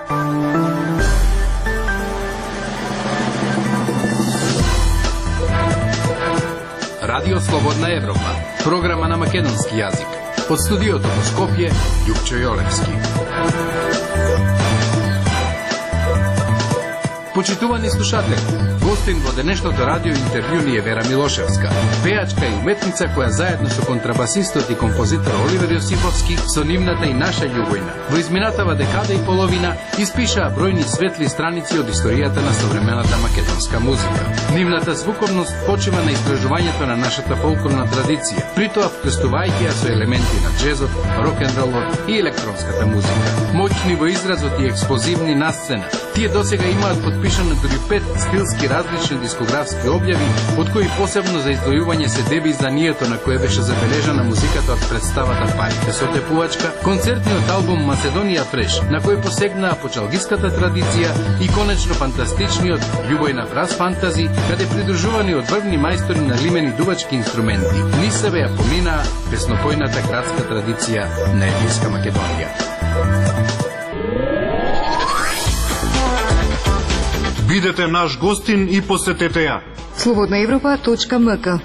Радио Слободна Европа, програма на македонски јазик. Од студиото во Скопје, Јупчо Јолевски. Почитувани слушатели, гостин во денешното радио интервју ни е Вера Милошевска, пеачка и уметница која заедно со контрабасистот и композитор Оливер Јосиповски со нивната и наша љубовна во изминатава декада и половина испишаа бројни светли страници од историјата на современата македонска музика. Нивната звуковност почива на истражувањето на нашата фолклорна традиција, притоа вкрстувајќи ја со елементи на джезот, рок-н-ролот и електронската музика. Моćни во изразот и експлозивни на сцена, тие досега имаат подпишано дури 5 стилски различни дискографски објави, од кои посебно за издвојување се деби-изданието на кое беше забележана музиката од представата Парите со тепувачка, концертниот албум Macedonija Fresh, на кој посегнаа почалгиската традиција и конечно фантастичниот Љубојна брас фантази, каде придружувани од врвни мајстори на лимени дувачки инструменти, низ себе ја поминаа песнопојната градска традиција на Елијска Македонија. Бидете наш гостин и посетете ја. slobodnaevropa.mk.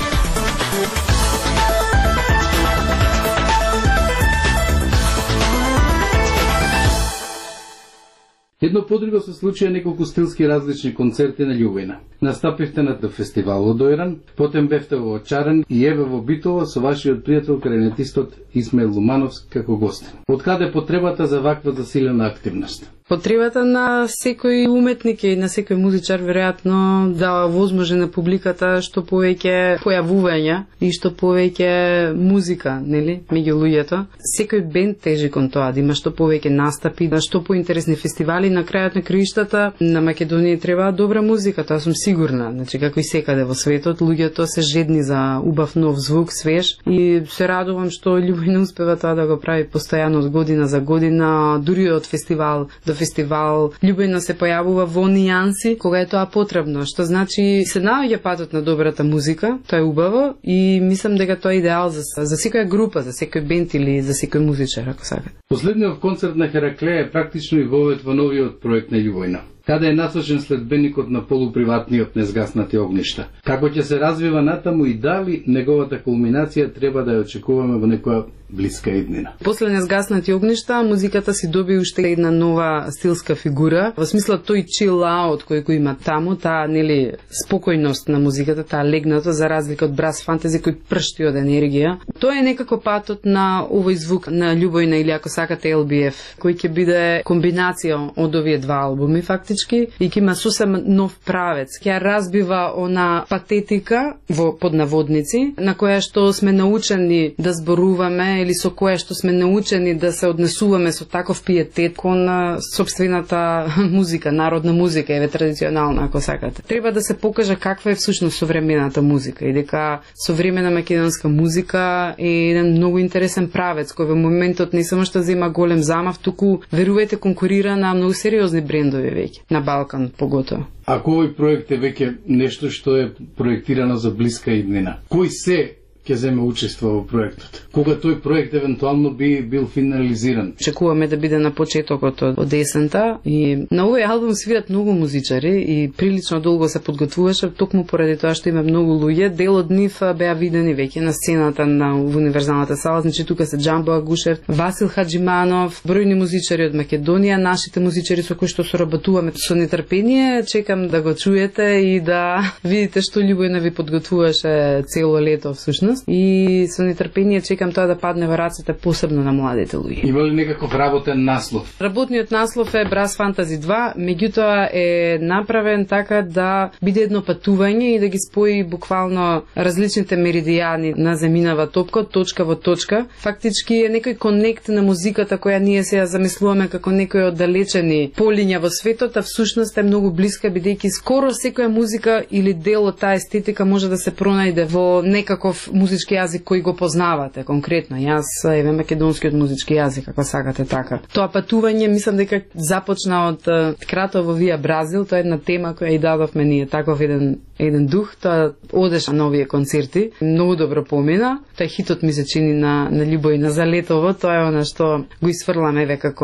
Едно подруго се случија неколку стилски различни концерти на Љубојна. Настапивте на фестивал од Ојран, потем бевте во Очаран и еве во Битола со вашиот пријател кларинетистот Исмаил Лумановски како гостин. Од каде потребата за ваква засилена активност? Потребата на секој уметник и на секој музичар веројатно да возможи на публиката што повеќе појавувања и што повеќе музика, нели, меѓу луѓето. Секој бенд тежи кон тоа да има што повеќе настапи, да што поинтересни фестивали. На крајот на краиштата на Македонија треба добра музика, тоа сум сигурна. Значи како и секаде во светот, луѓето се жедни за убав нов звук, свеж, и се радувам што Љубојна успева тоа да го прави постојано од година за година, дури од фестивал до фестивал. Љубојна се појавува во нијанси кога е тоа потребно, што значи се наоѓа патот на добрата музика, тоа е убаво и мислам дека тоа е идеал за секоја група, за секој бенд или за секој музичар, ако сакате. Последниот концерт на Хераклеја е практично и вовет во новиот проект на Љубојна, каде е насочен следбеникот на полуприватниот Незгаснати огништа. Како ќе се развива натаму и дали неговата кулминација треба да ја очекуваме во некоја блиска иднина? После Незгаснати огништа, музиката си доби уште една нова стилска фигура, во смисла тој chill out кој има таму, таа нели спокојност на музиката, таа легнато, за разлика од брас фантази кој пршти од енергија. Тоа е некако патот на овој звук на Љубојна или ако сакате LBF, кој ќе биде комбинација од овие два албуми фактички и ќе има сосем нов правец. Ќе разбива она патетика во поднаводници на која што сме научени да зборуваме или со кое што сме научени да се однесуваме со таков пиетет кон сопствената музика, народна музика, еве традиционална ако сакате. Треба да се покаже каква е всушност современата музика и дека современа македонска музика е еден многу интересен правец кој во моментот не само што зема голем замав, туку верувајте конкурира на многу сериозни брендови веќе, на Балкан поготоа. Ако овој проект е веќе нешто што е проектирано за блиска иднина, кој се ќе земе учество во проектот? Кога тој проект евентуално би бил финализиран? Чекуваме да биде на почетокот од есента и на овој албум свират многу музичари и прилично долго се подготвуваше, токму поради тоа што има многу луѓе. Дел од нив беа видени веќе на сцената на универзалната сала, значи тука се Џамбо Агушев, Васил Хаџиманов, бројни музичари од Македонија, нашите музичари со кои што соработуваме. Со нетрпение чекам да го чуете и да видите што Љубојна ви подготвуваше цело лето всушност. И со нетрпение чекам тоа да падне во рацете посебно на младите луѓе. Има ли некаков работен наслов? Работниот наслов е Брас Фантази 2, меѓутоа е направен така да биде едно патување и да ги спои буквално различните меридијани на земјинава топка, точка во точка. Фактички е некој конект на музиката која ние се ја замислуваме како некој оддалечени полиња во светот, а всушност е многу блиска, бидејќи скоро секоја музика или дел од таа естетика може да се пронајде во некаков музички јазик кој го познавате конкретно. Јас еве македонскиот музички јазик, ако сакате така. Тоа патување мислам дека започна од Кратово вија Бразил, тоа е една тема која и дадовме ние, таков еден дух, тоа одеше на овие концерти, многу добро помина. Тоа хитот ми се чини на Љубојна за летово, тоа е она што го исфрламе еве како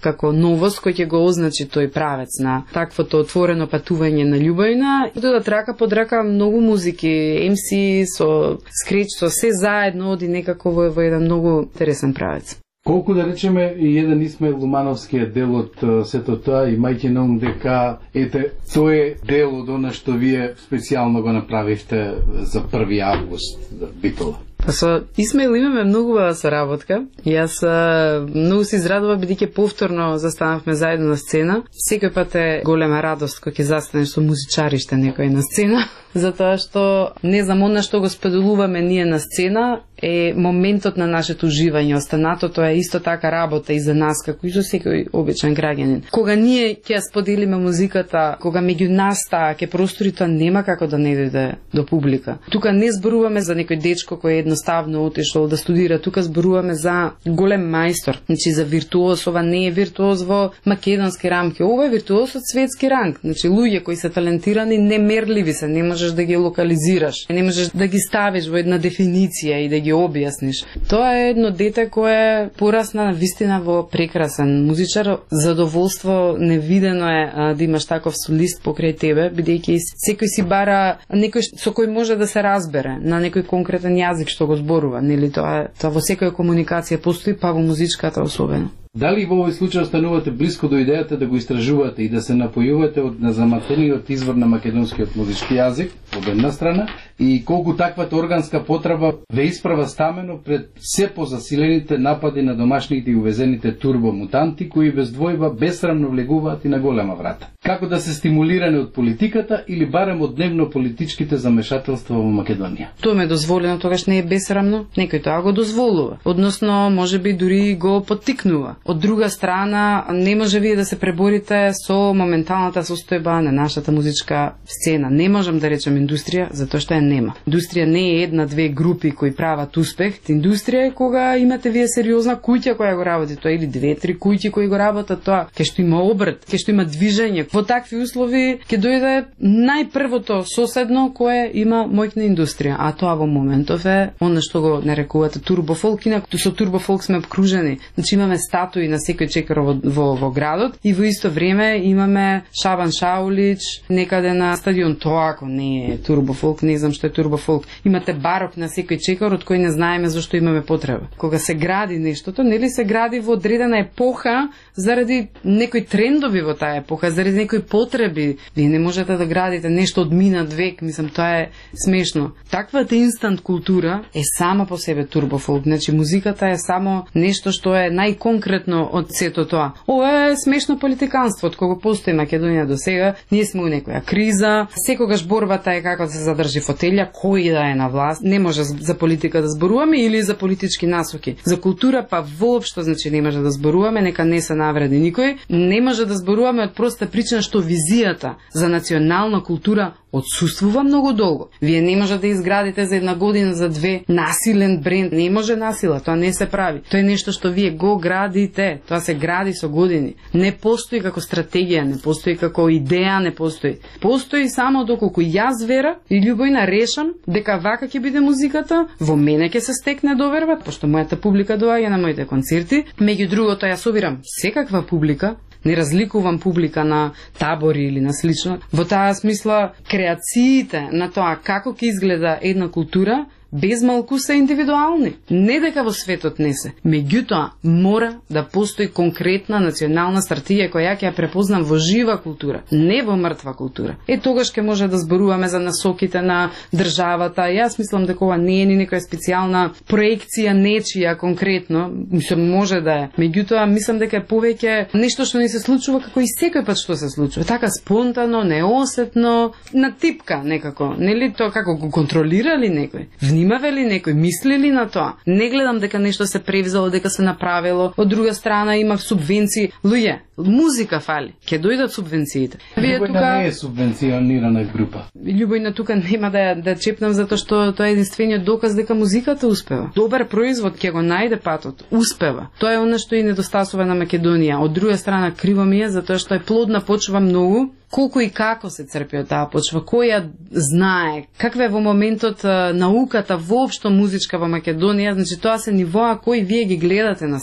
како новост кој ќе го означи тој правец на таквото отворено патување на љубовина. И да трака под рака многу музики, MC со скреч, со се заедно оди некако во еден многу интересен правец. Колку да речеме и еден Исмаил Лумановскиот дел од сето тоа, имајќи на ум дека тој е дел од она што вие специјално го направивте за 1 август за Битола. Па со Исмаил имаме многу убава соработка. Јас многу се израдував бидејќи повторно застанавме заедно на сцена. Секој пат е голема радост кога ќе застанеш со музичариште некој на сцена, затоа што не знам она што го споделуваме ние на сцена е моментот на нашето уживање. Останатото е исто така работа и за нас како и за секој обичен граѓанин. Кога ние ќе споделиме музиката, кога меѓу нас таа ќе простори, тоа нема како да не дојде до публика. Тука не зборуваме за некој дечко кој едноставно отишол да студира, тука зборуваме за голем мајстор, значи за виртуоз. Ова не е виртуоз во македонски рамки, ова е виртуоз од светски ранг. Значи луѓе кои се талентирани, немерливи се, не можеш да ги локализираш, не можеш да ги ставиш во една дефиниција и да ги објасниш. Тоа е едно дете кое порасна на вистина во прекрасен музичар. Задоволство невидено е да имаш таков солист покрај тебе, бидејќи секој си бара некој со кој може да се разбере на некој конкретен јазик што го зборува, нели тоа во секоја комуникација постои, па во музичката особено. Дали во овој случај останувате блиско до идејата да го истражувате и да се напојувате од незаматениот извор на македонскиот музички јазик, од една страна, и колку таквата органска потреба ве исправа стамено пред се позасилените напади на домашните и увезените турбомутанти, кои без двојба бесрамно влегуваат и на голема врата? Како да се стимулиране од политиката или барем од дневно политичките замешателства во Македонија? Тоа ме дозволено, тогаш не е бесрамно, некој тоа го дозволува, односно можеби дури го поттикнува. Од друга страна, не може вие да се преборите со моменталната состојба на нашата музичка сцена. Не можам да речем индустрија, затоа што ја нема. Индустрија не е една-две групи кои прават успех. Индустрија е кога имате вие сериозна куќа која го работи тоа, или 2-3 куќи кои го работат тоа, ќе што има обрт, ќе што има движење. Во такви услови ќе дојде најпрвото соседно кое има мојна индустрија, а тоа во моментов е она што го нарекувате турбофолк. Инаку со турбофолк сме обкружени. Значи имаме статуи на секој чекар во градот и во исто време имаме Шабан Шаулич некаде на стадион. Тоа ако не е турбофолк, не знам што е турбофолк. Имате барок на секој чекар од кој не знаеме зашто имаме потреба. Кога се гради нештото, нели се гради во одредена епоха заради некои трендови во таа епоха, заради некои потреби. Вие не можете да градите нешто од минат век, мислам тоа е смешно. Таквата инстант култура е сама по себе турбофолк. Значи музиката е само нешто што е најконкретно од сето тоа. Ова е смешно политиканство, од кога постои Македонија до сега. Ние сме у некоја криза, секогаш борбата е како да се задржи фотелја, кој да е на власт. Не може за политика да зборуваме или за политички насоки. За култура па воопшто, значи не може да зборуваме, нека не се навреди никој. Не може да зборуваме од проста причина што визијата за национална култура отсуствува многу долго. Вие не може да изградите за една година, за две насилен бренд. Не може насила, тоа не се прави. Тоа е нешто што вие го градите. Тоа се гради со години. Не постои како стратегија, не постои како идеја, не постои. Постои само доколку јас вера и љубовна решам дека вака ќе биде музиката, во мене ќе се стекне доверба, пошто мојата публика доаѓа на моите концерти. Меѓу другото ја собирам секаква публика. Не разликувам публика на табори или на слично. Во таа смисла, креациите на тоа како ќе изгледа една култура без малку се индивидуални. Не дека во светот не се. Меѓутоа, мора да постои конкретна национална стратегија која ќе ја препознам во жива култура, не во мртва култура. Тогаш ќе може да зборуваме за насоките на државата. Јас мислам дека ова не е ни некоја специјална проекција нечија конкретно, мислам може да е. Меѓутоа, мислам дека е повеќе нешто што ни се случува како и секој пат што се случува. Така спонтано, неосетно, на типка некако. Нели тоа како го контролира ли некој? Внимава ли некој, мисли ли на тоа? Не гледам дека нешто се превзело, дека се направило. Од друга страна има субвенции. Луѓе, музика фали. Ќе дојдат субвенциите. Вие тука не е субвенционирана група. Љубовна тука нема да чепнам затоа што тоа е единствениот доказ дека музиката успева. Добар производ ќе го најде патот. Успева. Тоа е она што и недостасува на Македонија. Од друга страна криво ми е затоа што е плодна почва многу. Колку и како се црпи од таа почва, кој ја знае, каква е во моментот науката воопшто музичка во Македонија, значи тоа се нивоа кои вие ги гледате на сцена.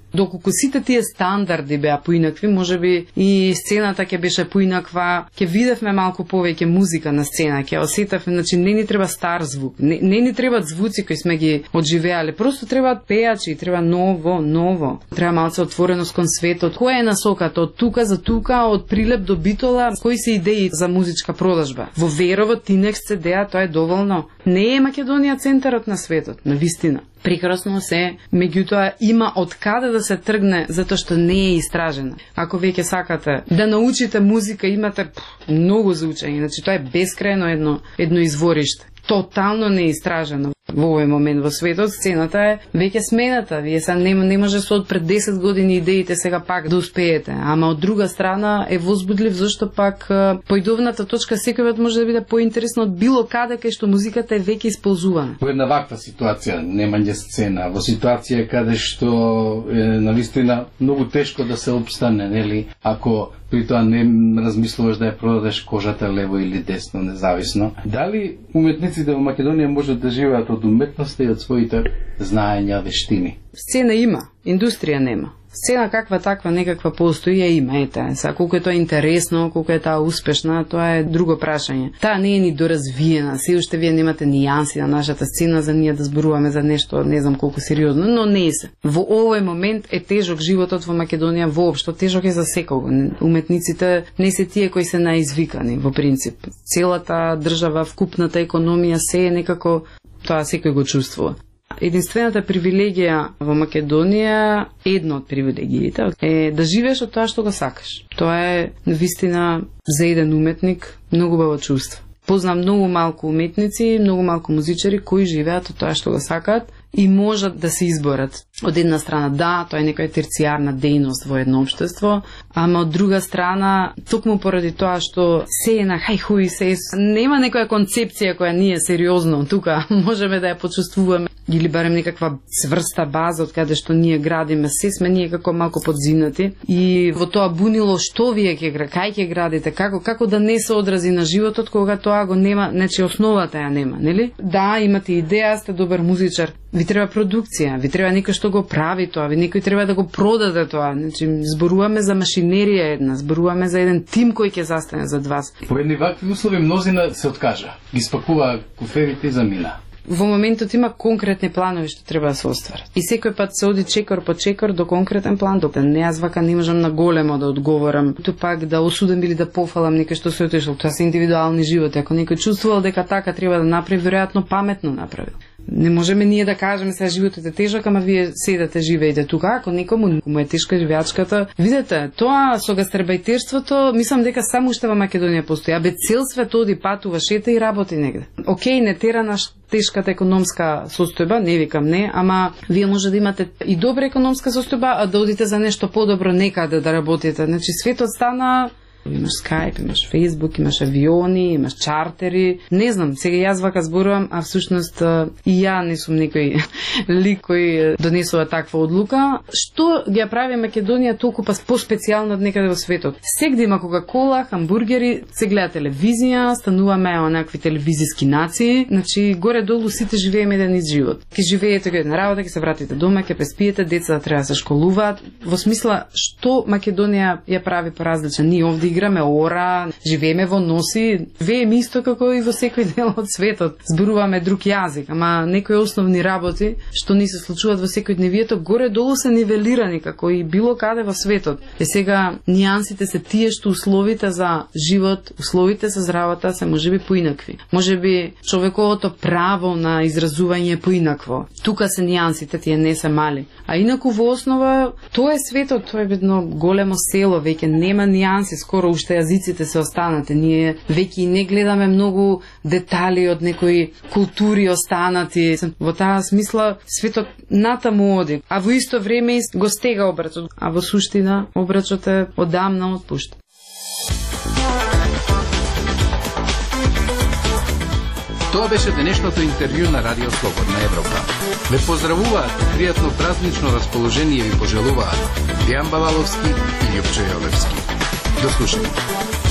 Доколку сите тие стандарди беа поинакви, можеби и сцената ќе беше поинаква, ќе видевме малку повеќе музика на сцена, ќе осетавме, значи не ни треба стар звук, не ни требаат звуци кои сме ги одживеале, просто требаат пејачи, треба ново. Треба малце отвореност кон светот. Која е насоката од тука за тука, од Прилеп до Битола, кои се идеи за музичка продажба? Во Верово, Тинекс CD, тоа е доволно. Не е Македонија центарот на светот, на вистина. Прекрасно се, меѓутоа има од каде да се тргне, затоа што не е истражена. Ако веќе сакате да научите музика, имате многу за учење, значи тоа е бескрајно едно извориште. Тотално не е истражено. Во овој момент во светот сцената е веќе смената. Вие сега не може со од пред 10 години идеите сега пак да успеете. Ама од друга страна е возбудлив зашто пак поидовната точка секојаш може да биде поинтересно од било каде кај што музиката е веќе исползувана. Во една ваква ситуација, немање сцена, во ситуација каде што е навистина многу тешко да се опстане, нели, ако при тоа не размислуваш да ја продадеш кожата лево или десно, независно. Дали уметниците во Македонија можат да живеат од уметноста и од своите знаења, вештини? Сцена има, индустрија нема. Сцена каква таква некаква постои ја има, ете. Сега колку е тоа интересно, колку е таа успешна, тоа е друго прашање. Таа не е ни доразвиена, се уште вие немате нијанси на нашата сцена за ние да зборуваме за нешто, не знам колку сериозно, но не се. Во овој момент е тежок животот во Македонија воопшто, тежок е за секого. Уметниците не се тие кои се наизвикани во принцип. Целата држава, вкупната економија се е некако тоа секој го чувствува. Единствената привилегија во Македонија, една од привилегиите, е да живееш од тоа што го сакаш. Тоа е навистина за еден уметник многу убаво чувство. Познам многу малку уметници, многу малку музичари кои живеат од тоа што го сакаат и можат да се изборат. Од една страна, да, тоа е некоја терцијарна дејност во едно општество, ама од друга страна, токму поради тоа што се е на хајхуи, нема некоја концепција која ние сериозно тука можеме да ја почувствуваме, или барем некаква цврста база од каде што ние градиме, се сме ние како малку подзинати и во тоа бунило што вие кај ќе градите, како да не се одрази на животот кога тоа го нема, значи основата ја нема, нели? Да, имате идеја, сте добар музичар, ви треба продукција, ви треба некој што го прави тоа, ви некој треба да го продаде тоа, значи зборуваме за машинерија една, зборуваме за еден тим кој ќе застане зад вас. По едни вакви услови мнозина се откажа, ги спакува куферите и замина. Во моментот има конкретни планови што треба да се остварат. И секој пат се оди чекор по чекор до конкретен план. Не, јас вака не можам на големо да одговорам. Ту пак да осудам или да пофалам некој што се отишол. Тоа се индивидуални животи. Ако некој чувствувал дека така треба да направи, веројатно паметно направил. Не можеме ние да кажеме сега животот е тежок, ама вие седате живеете тука. Ако некому му е тешка живеачката, видете, тоа со гастарбајтерството, мислам дека само уште во Македонија постои. Абе цел свет оди, патува, шета и работи негде. Океј, не тера наш тешката економска состојба, не викам не, ама вие може да имате и добра економска состојба, а да одите за нешто подобро некаде да работите. Значи светот стана, имаш Skype, имаш Facebook, имаш авиони, имаш чартери. Не знам, сега јас вака зборувам, а всушност и ја не сум некој лик кој донесува таква одлука. Што ги прави Македонија толку поспецијално од некаде во светот? Сегде има Кока-кола, хамбургери, се гледа телевизија, стануваме онакви телевизиски нации, значи горе-долу сите живееме еден ист живот. Ке живеете го една работа, ке се вратите дома, ке преспиете, децата треба да се школуваат. Во смисла, што Македонија ја прави поразличен? Ние овде играме ора, живееме во носи, живееме исто како и во секој дел од светот. Зборуваме друг јазик, ама некои основни работи што ни се случуваат во секојдневието горе-долу се нивелирани како и било каде во светот. Сега нијансите се тие што условите за живот, условите за работа се можеби поинакви. Можеби човековото право на изразување поинакво. Тука се нијансите, тие не се мали. А инаку во основа тоа е светот, тоа е едно големо село, веќе нема нијанси, скоро уште јазиците се останате. Ние веќе не гледаме многу детали од некои култури останати. Во таа смисла светот натаму оди, а во исто време го стега обрачот, а во суштина обрачот е одамна отпушта. Тоа беше денешното интервју на Радио Слободна Европа. Ве поздравуваат и пријатно празнично расположение ви пожелуваат Дијан Баваловски и Љупчо Јовевски. До слушање.